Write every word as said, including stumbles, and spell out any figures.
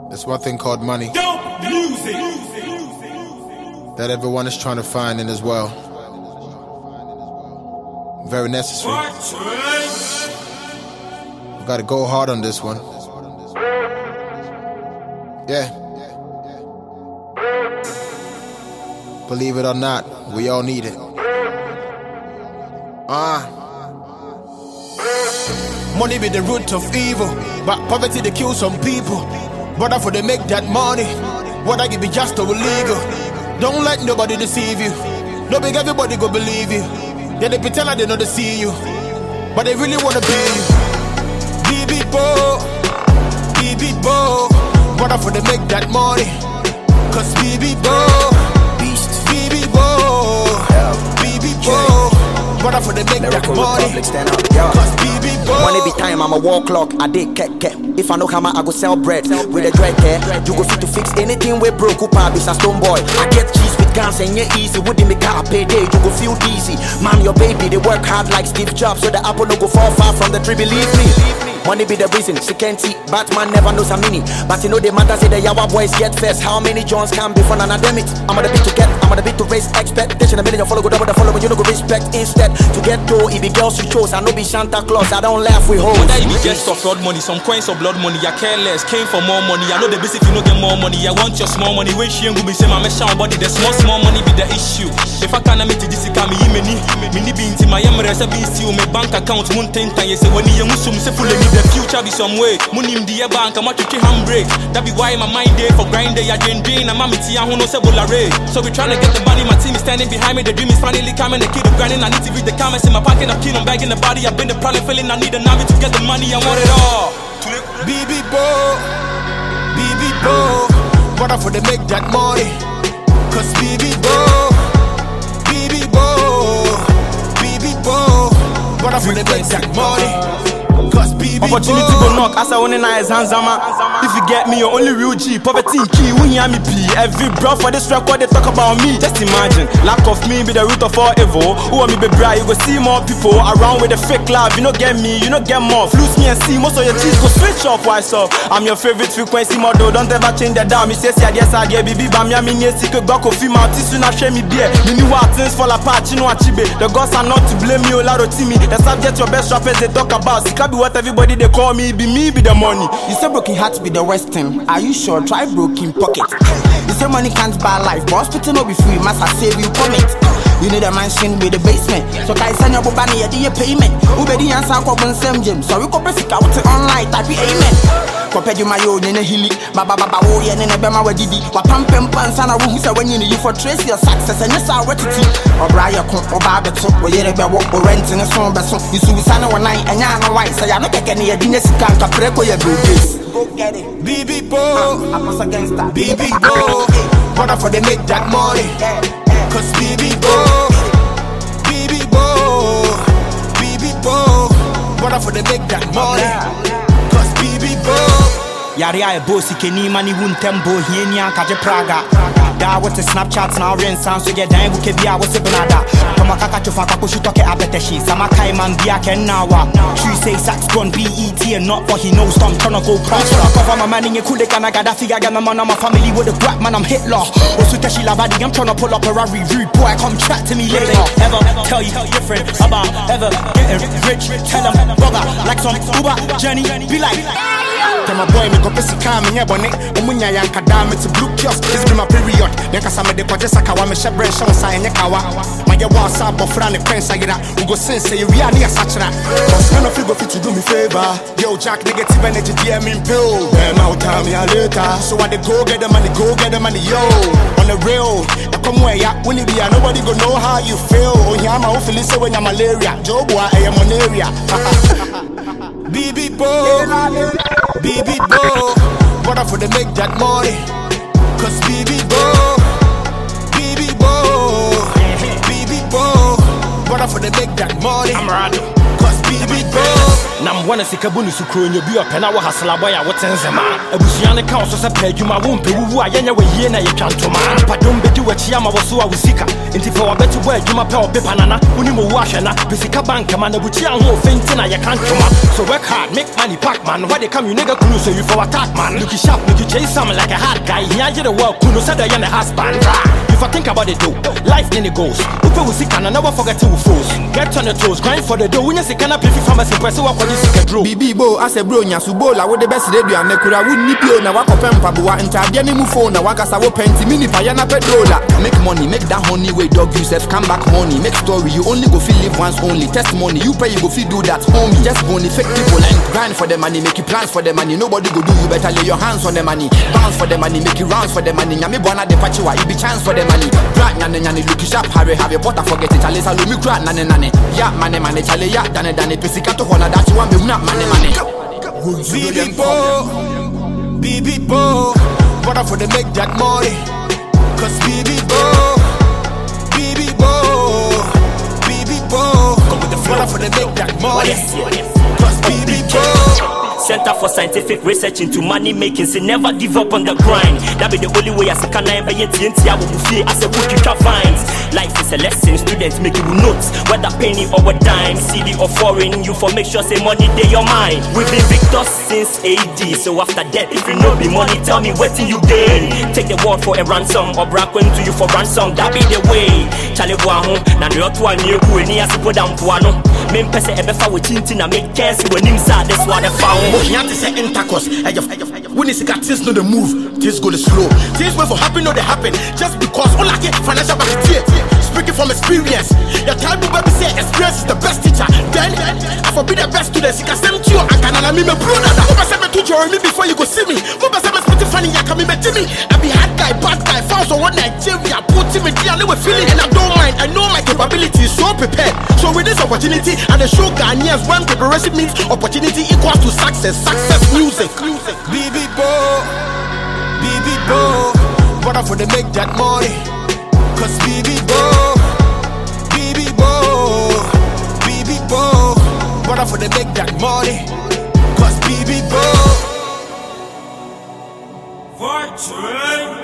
There's one thing called money that everyone is trying to find in this world. Very necessary. We gotta go hard on this one. Yeah. Believe it or not, we all need it. Ah. Uh. Money be the root of evil, but poverty they kill some people. Brother, for they make that money, what I give be just or illegal. Don't let nobody deceive you. No big everybody go believe you. Yeah, they pretend like they know they see you, but they really wanna be you. B B Bo, B B Bo. Brother, for they make that money, cause B B Bo, B B Bo, B B Bo. Brother, for they make that money, cause B B Bo. Money be time, I'm a wall clock, I did kek kek. If I know hammer, I go sell bread with a dread care. You go fit to fix anything we broke, Upa be a stone boy. I get cheese with guns and yeah easy, wouldn't make a payday, you go feel easy. Mom, your baby, they work hard like Steve Jobs, so the apple no go fall far from the tree, believe me. Money be the reason, she can't see, Batman never knows a mini. But you know the matter say the Yawa boys get first. How many Johns can be from an academic? I'm on the beat to get, I'm on the beat to raise expectation. A million follow go double the follow, you know go respect instead. To get to, it be girls you chose, I know be Santa Claus, I don't laugh with hoes. Whether you be just for fraud money, some coins or blood money, I care less. Came for more money, I know the basic if you no get more money. I want your small money, when she ain't go be say my mesh body, the small small money be the issue. If I can't meet this, come me many, many be into my emirates, I be still my bank account, moon ten times. You say when you musum say full need the future be some way. Money in the bank, I'm watching handbrake. That be why my mind day for grind day, I drain drain, I'm mammy tea, I who no say bulare. So we trying to get the money, my team is standing behind me, the dream is finally coming, the kid is grinding, I need to read the comments in my pocket, I'm keen on bagging the body, I've been the problem feeling, I need a Nami to get the money, I want it all. B B Bo, B B Bo, brother for they make that money, cause B B Bo, B B Bo, B B Bo, brother for they make that money, cause B B Bo. Opportunity go knock, as I want in eyes hands, if you get me, your only real G, poverty key, we hear me P. Every bro for this record they talk about me. Just imagine, lack of me be the root of all evil. Who want me be bright, you go see more people around with the fake love. You don't get me, you don't get more. Flus me and see, most of your cheese go switch off. Why so? I'm your favorite frequency model, don't ever change the down. Me say see yes I get baby, but me a mini secret go coffee my tissue na share me beer. Me knew what things fall apart, you know what chibe. The gods are not to blame you, Laro Timmy. The subject your best rappers they talk about. It can be what everybody they call me, be me, be the money. You say broken hearts be the worst thing. Are you sure? Try broken pocket. You say money can't buy life, but hospital no be free. Must I save you from it? You need a mansion with the basement. So can I send your money at the payment? Who be the answer for one same gym? So we go press it out online. Type amen. Compared to my own in a hilly, Baba Baba, oh, yeah, and a Bema Didi. What pump and pants and a room say when you need you for trace your success and yes, our retity. Or Brian or Barbeto, or yet a walk or renting a song, but so you suicide one night and you're no white. So you're not taking any business can't prep or your boobies. Get it. B B Bo, I'm against that. B B Bo, brother for they make that money, cause B B Bo, B B Bo, B B Bo, brother for they make that money, cause B B Bo. Yari I bossy keni mani wun tembo hienya kaje Praga. Da what a Snapchat now rain sound so get down with Kebia what's a banada. Kama kaka chufa kako shutoke abeteshi. Sama kai man bia ken nawa. She say sax gun B E T and not for he knows I'm tryna go prosper. Cover my man in your kude kana gada figure get my man on my family with a grab man I'm Hitler. Osu teshi lavadi I'm tryna pull up a Rari rude boy come chat to me later. Ever tell you different about ever getting rich? Tell them brother like some Uber journey be like. Tell my boy me go pesi calm in your bonnet. Umunya yanka damn it's a blue kiosk. This be my period. Then cause I'm a deposit sakawa me shebre shon sa enye kawa. My ya was up of friend and friends agira. We go sense say we are near such that. Cause none of you go fit to do me favor. Yo Jack negative energy D M in pill. Them out time ya later. So I they go get the money, go get the money, yo. On the real, I come where ya when it be nobody go know how you feel. Oh yeah, my feeling so when you're malaria. Joe boy I am malaria. B B Bo, B B Bo, brother for they make that money, cause B B Bo, B B Bo, B B Bo, brother for they make that money, I'm riding, cause B B Bo. Now am one sika bonus kro nya bi opena wo hasla boy a wotensema abusuane ka so se pa adwuma wo mpe wuwu a yenya we yie na ye twantoma padom bedi wachi ama wo so a wusika enti fa wa betu boy adwuma pa opepa nana uni mo wo ahwena besika bank ma na buchi an ho fenti na ye kantoma so work hard make money pack man why they come you nigga kunu so you for attack man look sharp make you chase some like a hard guy here you the world kunu said I am the husband if I think about it though life then it goes upe wusika na never forget to fools get on the toes grind for the dough when you see kana pay pharmacy press wa kwa sika draw bibi bo ase bro nya subo la wo de best radio na kura wo ni bio na wakopem paboa ntabia ni mu phone na wakasa wo penti mini pa ya na petrola make money make that honey way dog yourself come back money make story you only go feel live once only testimony you pay you go feel do that homie just bony fake people and grind for the money make you plans for the money nobody go do you better lay your hands on the money bounce for the money make you rounds for the money nyame bona de pachiwa it be chance for the money right nyane nyane look sharp hurry have your butter forget it chale salo mi kra nane nane ya mane mane chale ya dane dane pesika to hona that you want me na mane mane Bibi Bo, Bibi Bo, brother for the make that money. Cause Bibi Bo, Bibi Bo, Bibi Bo, come with the brother for the make that money. Cause Bibi Bo. Center for Scientific Research into Money Making, so never give up on the grind. That be the only way as a can I buy it I will feel as a cookie vines. Life is a lesson, students make you notes, whether penny or a dime, C D or foreign, you for make sure say money they your mind. We've been victors since A D, so after that, if you know be money, tell me what you gain. Take the word for a ransom, or brack to you for ransom, that be the way. Charlie Guaho, now you're to a new who any as a put down Puano. Men pese ebefa with chintin and make cares when him sad, that's what I found. He had to say intercourse. When it's got things know the move, things go slow. Things wait for happen, know they happen. Just because all I get financial back here. Speaking from experience, your time will be say experience is the best teacher. Then I for be the best student. You can send to you and can I me my brother. Who must have to join me before you go see me? Who must have spent funny? I come me Jimmy. I be hard guy, bad guy, found on one Nigeria. Put him in I know a feeling and I don't mind. I know my capability is so prepared. So with this opportunity and the show Ghanaians when preparation means opportunity equals to success. Success music. Bibi Bo, Bibi Bo, brother for the make that money. Cause Bibi Bo, Bibi Bo, Bibi Bo, brother for the make that money. Cause Bibi Bo. Fortune.